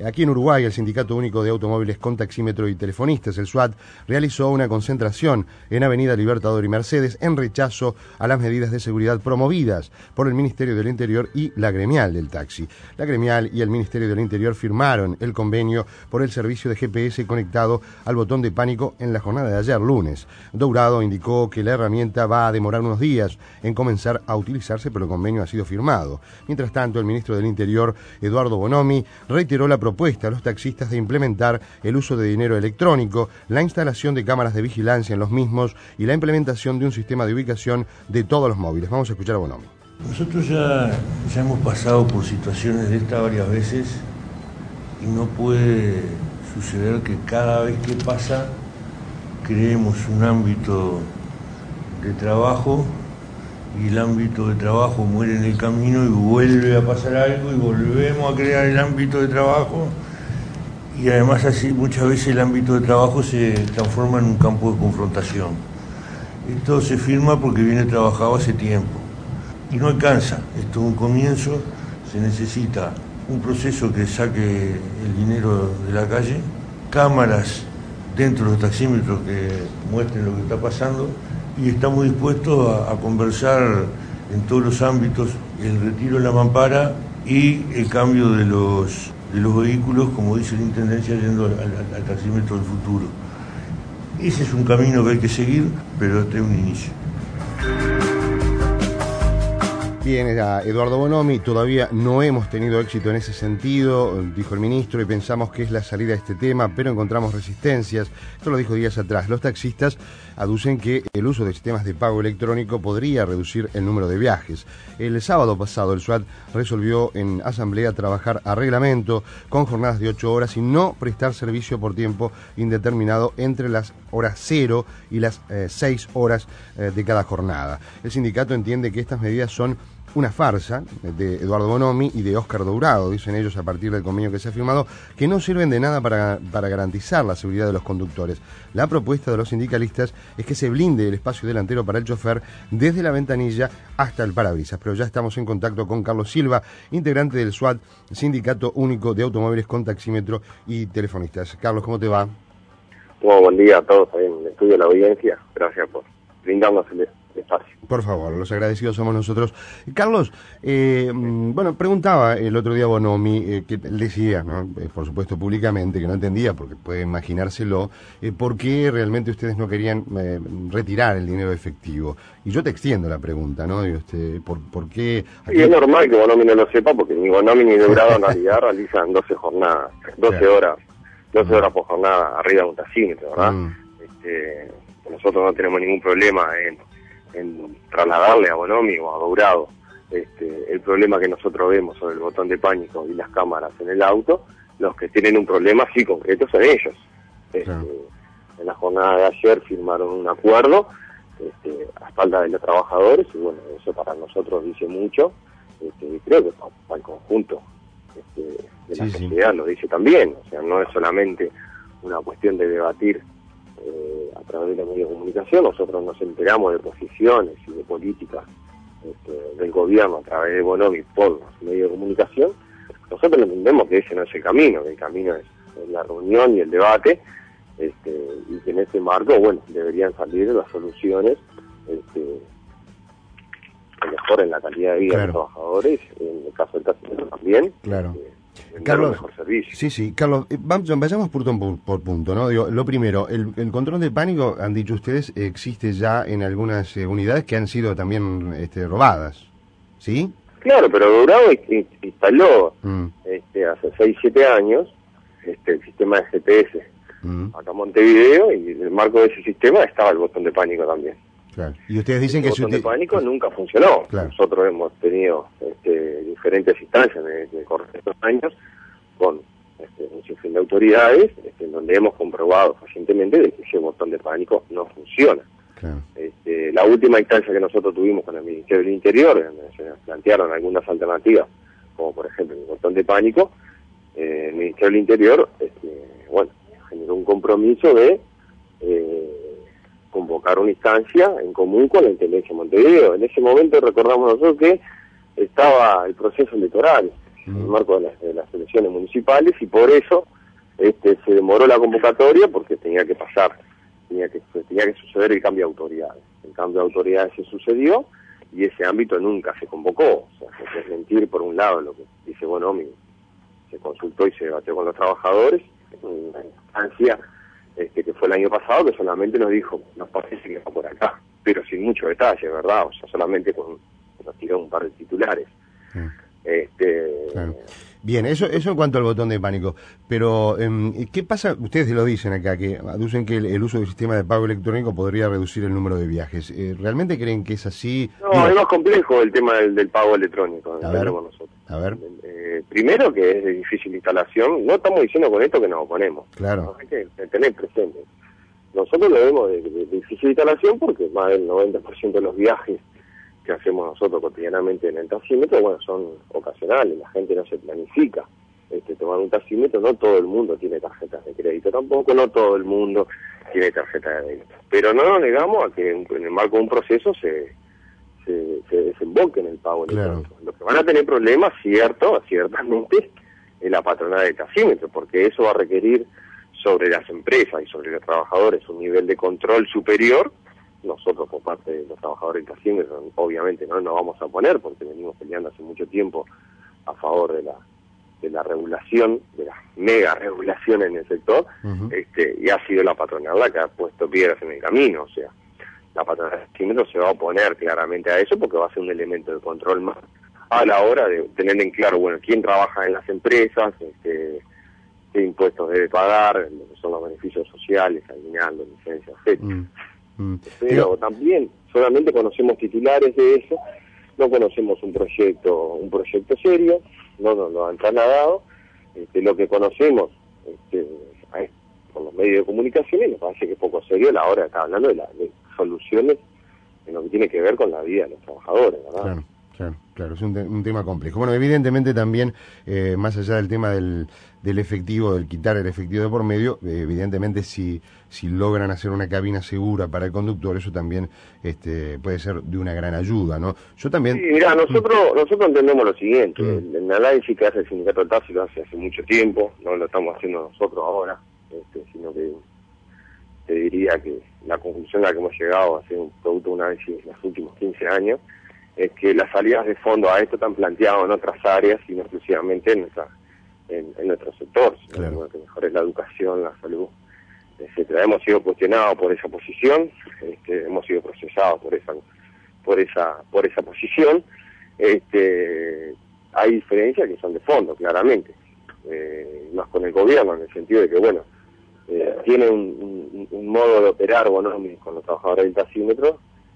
Aquí en Uruguay, el Sindicato Único de Automóviles con Taxímetro y Telefonistas, el SUAT, realizó una concentración en Avenida Libertador y Mercedes en rechazo a las medidas de seguridad promovidas por el Ministerio del Interior y la gremial del taxi. La gremial y el Ministerio del Interior firmaron el convenio por el servicio de GPS conectado al botón de pánico en la jornada de ayer, lunes. Dourado indicó que la herramienta va a demorar unos días en comenzar a utilizarse, pero el convenio ha sido firmado. Mientras tanto, el ministro del Interior, Eduardo Bonomi, reiteró la propuesta a los taxistas de implementar el uso de dinero electrónico, la instalación de cámaras de vigilancia en los mismos y la implementación de un sistema de ubicación de todos los móviles. Vamos a escuchar a Bonomi. Nosotros ya hemos pasado por situaciones de estas varias veces y no puede suceder que cada vez que pasa creemos un ámbito de trabajo y el ámbito de trabajo muere en el camino y vuelve a pasar algo y volvemos a crear el ámbito de trabajo y además así muchas veces el ámbito de trabajo se transforma en un campo de confrontación. Esto se firma porque viene trabajado hace tiempo y no alcanza, esto es un comienzo, se necesita un proceso que saque el dinero de la calle, cámaras dentro de los taxímetros que muestren lo que está pasando y estamos dispuestos a conversar en todos los ámbitos el retiro de la mampara y el cambio de los vehículos, como dice la Intendencia, yendo al taxímetro del futuro. Ese es un camino que hay que seguir, pero este es un inicio. Bien, era Eduardo Bonomi. Todavía no hemos tenido éxito en ese sentido, dijo el ministro, y pensamos que es la salida a este tema, pero encontramos resistencias. Esto lo dijo días atrás. Los taxistas aducen que el uso de sistemas de pago electrónico podría reducir el número de viajes. El sábado pasado el SUAT resolvió en asamblea trabajar a reglamento con jornadas de 8 horas y no prestar servicio por tiempo indeterminado entre las horas 0 y las 6 horas de cada jornada. El sindicato entiende que estas medidas son una farsa de Eduardo Bonomi y de Óscar Dourado, dicen ellos a partir del convenio que se ha firmado, que no sirven de nada para garantizar la seguridad de los conductores. La propuesta de los sindicalistas es que se blinde el espacio delantero para el chofer desde la ventanilla hasta el parabrisas. Pero ya estamos en contacto con Carlos Silva, integrante del SUAT, Sindicato Único de Automóviles con Taxímetro y Telefonistas. Carlos, ¿cómo te va? Bueno, buen día a todos en el estudio de la audiencia. Gracias por brindarnos el espacio. Por favor, los agradecidos somos nosotros. Carlos, bueno, preguntaba el otro día Bonomi, que él decía, ¿no? Por supuesto públicamente, que no entendía, porque puede imaginárselo, por qué realmente ustedes no querían retirar el dinero efectivo. Y yo te extiendo la pregunta, ¿no? Digo, ¿por qué? Aquí... Y es normal que Bonomi no lo sepa, porque ni Bonomi ni Dourado en realidad realizan 12 jornadas, 12 claro. horas por jornada arriba de un taxímetro, ¿verdad? Nosotros no tenemos ningún problema en trasladarle a Bonomi o a Dourado el problema que nosotros vemos sobre el botón de pánico y las cámaras en el auto. Los que tienen un problema sí concreto son ellos. Claro. En la jornada de ayer firmaron un acuerdo a espaldas de los trabajadores y bueno, eso para nosotros dice mucho, creo que para el conjunto de la sociedad lo dice también. O sea, no es solamente una cuestión de debatir a través de los medios de comunicación. Nosotros nos enteramos de posiciones y de políticas del gobierno a través de Bonomi por los medios de comunicación. Nosotros entendemos que ese no es el camino, que el camino es la reunión y el debate, y que en ese marco, bueno, deberían salir las soluciones que mejoren la calidad de vida de los trabajadores, en el caso del taxímetro también. Claro. Carlos, mejor servicio. Sí, Carlos, vayamos por punto, ¿no? Digo, lo primero, el control de pánico, han dicho ustedes, existe ya en algunas unidades que han sido también robadas, ¿sí? Claro, pero Dourado instaló hace 6-7 años el sistema de GPS acá en Montevideo, y en el marco de ese sistema estaba el botón de pánico también. Claro. Y ustedes dicen que el botón de pánico nunca funcionó. Claro. Nosotros hemos tenido diferentes instancias en el correr de estos años con un sinfín de autoridades en donde hemos comprobado recientemente de que ese botón de pánico no funciona. Claro. La última instancia que nosotros tuvimos con el Ministerio del Interior, donde se plantearon algunas alternativas, como por ejemplo el botón de pánico, el Ministerio del Interior generó un compromiso de convocar una instancia en común con la Intendencia de Montevideo. En ese momento recordamos nosotros que estaba el proceso electoral, en el marco de las elecciones municipales, y por eso se demoró la convocatoria, porque tenía que suceder el cambio de autoridades. El cambio de autoridades se sucedió y ese ámbito nunca se convocó. O sea, es mentir por un lado lo que dice Bonomi, se consultó y se debatió con los trabajadores en una instancia que fue el año pasado, que solamente nos dijo, nos parece que va por acá, pero sin mucho detalle, ¿verdad? O sea, solamente nos tiró un par de titulares. Claro. Bien, eso en cuanto al botón de pánico, pero ¿qué pasa? Ustedes lo dicen acá, que aducen que el uso del sistema de pago electrónico podría reducir el número de viajes. ¿Realmente creen que es así? No, es más complejo el tema del pago electrónico, entendemos nosotros. A ver. Primero, que es de difícil instalación. No estamos diciendo con esto que nos oponemos. Claro. ¿No? Hay que tener presente. Nosotros lo vemos de difícil instalación porque más del 90% de los viajes que hacemos nosotros cotidianamente en el taxímetro, bueno, son ocasionales, la gente no se planifica tomar un taxímetro. No todo el mundo tiene tarjetas de crédito tampoco, no todo el mundo tiene tarjeta de débito, pero no nos negamos a que en el marco de un proceso se desemboque en el pago electrónico. Claro. Lo que van a tener problemas, ciertamente, es la patronal de taxímetro, porque eso va a requerir sobre las empresas y sobre los trabajadores un nivel de control superior. Nosotros, por parte de los trabajadores del taxímetro, obviamente no nos vamos a oponer, porque venimos peleando hace mucho tiempo a favor de la regulación, de la mega regulación en el sector, y ha sido la patronal la que ha puesto piedras en el camino. O sea, la patronal del taxímetro se va a oponer claramente a eso, porque va a ser un elemento de control más a la hora de tener en claro, bueno, quién trabaja en las empresas, qué impuestos debe pagar, lo que son los beneficios sociales, aguinaldo, licencias, etcétera. Pero también solamente conocemos titulares de eso, no conocemos un proyecto serio, no nos lo han trasladado. Lo que conocemos por los medios de comunicación, y nos parece que es poco serio a la hora de estar hablando de soluciones en lo que tiene que ver con la vida de los trabajadores, ¿verdad? Claro, es un tema complejo. Bueno, evidentemente también, más allá del tema del efectivo, del quitar el efectivo de por medio, evidentemente si logran hacer una cabina segura para el conductor, eso también puede ser de una gran ayuda, ¿no? Yo también... Sí, mirá, nosotros entendemos lo siguiente, el análisis que hace el sindicato del taxi lo hace hace mucho tiempo, no lo estamos haciendo nosotros ahora, sino que te diría que la conclusión a la que hemos llegado a ser un producto de un análisis en los últimos 15 años, es que las salidas de fondo a esto están planteadas en otras áreas y no exclusivamente en nuestro sector, claro. Sino que mejor es la educación, la salud, etcétera. Hemos sido cuestionados por esa posición, hemos sido procesados por esa posición. Hay diferencias que son de fondo, claramente, más con el gobierno, en el sentido de que, bueno, tiene un modo de operar económico con los trabajadores del taxímetro,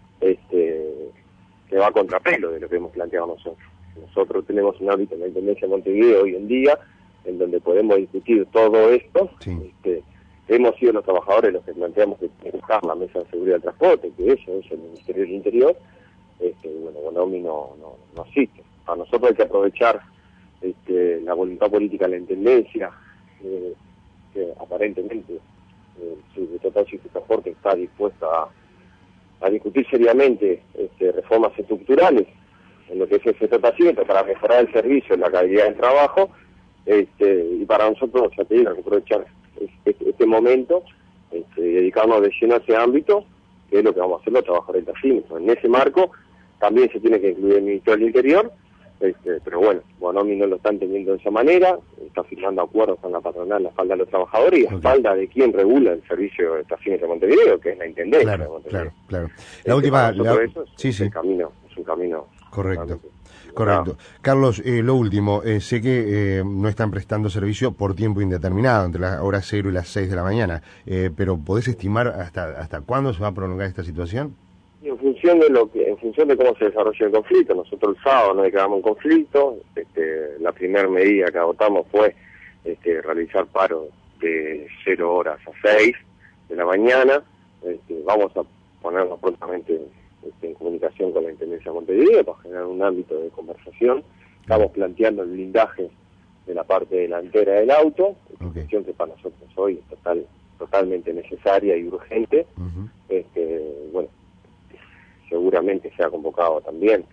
que va a contrapelo de lo que hemos planteado nosotros. Nosotros tenemos un ámbito en la Intendencia de Montevideo hoy en día, en donde podemos discutir todo esto. Sí. Hemos sido los trabajadores los que planteamos que tiene que buscar la mesa de seguridad del transporte, que eso es el Ministerio del Interior. Bueno, Bonomi no existe. Para nosotros hay que aprovechar la voluntad política de la Intendencia, que aparentemente el secretario de Transporte está dispuesta a discutir seriamente reformas estructurales en lo que es el sector taxímetro para mejorar el servicio y la calidad del trabajo, y para nosotros, ya te digo, aprovechar este momento, dedicarnos de lleno a ese ámbito, que es lo que vamos a hacer los trabajadores del taxímetro. En ese marco también se tiene que incluir el Ministerio del Interior, pero bueno, Bonomi no lo está entendiendo de esa manera, está firmando acuerdos con la patronal a la espalda de los trabajadores y a espalda de quien regula el servicio de estaciones de Montevideo, que es la Intendencia de Montevideo. Claro. La última... Eso es sí. un camino... Correcto. Carlos, lo último, sé que no están prestando servicio por tiempo indeterminado, entre las horas 0 y las 6 de la mañana, pero ¿podés estimar hasta cuándo se va a prolongar esta situación? En función de cómo se desarrolla el conflicto. Nosotros el sábado nos declaramos un conflicto. La primera medida que adoptamos fue realizar paro de 0 horas a 6 de la mañana. Vamos a ponernos prontamente en comunicación con la Intendencia de Montevideo para generar un ámbito de conversación. Estamos planteando el blindaje de la parte delantera del auto, cuestión que para nosotros hoy es totalmente necesaria y urgente. Bueno, seguramente se ha convocado también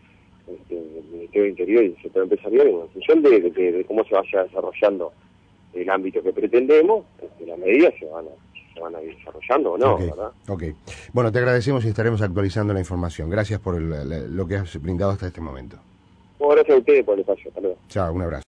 el Ministerio de Interior y el sector empresarial, en función de cómo se vaya desarrollando el ámbito que pretendemos, las medidas se van a ir desarrollando o no, ¿verdad? Ok. Bueno, te agradecemos y estaremos actualizando la información. Gracias por lo que has brindado hasta este momento. Bueno, gracias a ustedes por el espacio. Hasta luego. Chao, un abrazo.